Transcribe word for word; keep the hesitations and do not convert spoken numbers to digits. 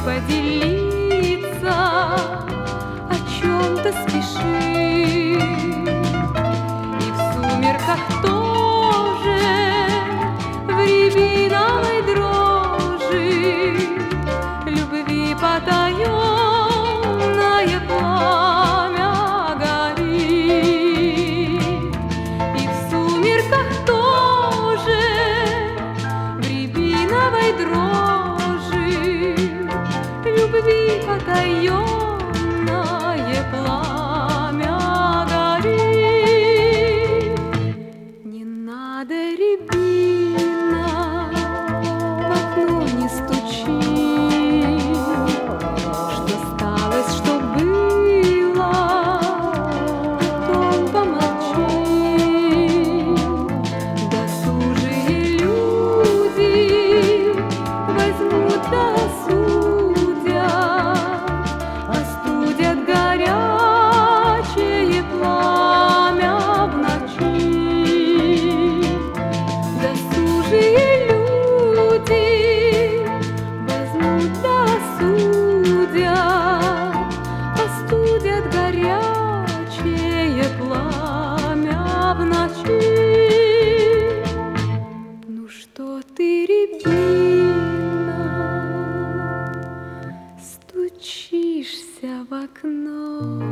поделиться, о чем-то спешит, и в сумерках тоже, в рябиновой дрожи любви потаенное пламя горит, и в сумерках тоже, в рябиновой дрожи любви потаенное пламя горит. Не надо, рябина, в окно не стучи, что сталось, что было, о том помолчи. Досужие люди возьмут да осудят, остудят горячее пламя в ночи. Досужие люди возьмут да осудят, остудят горячее пламя в ночи. Ну что ты, рябина, стучишься в окно?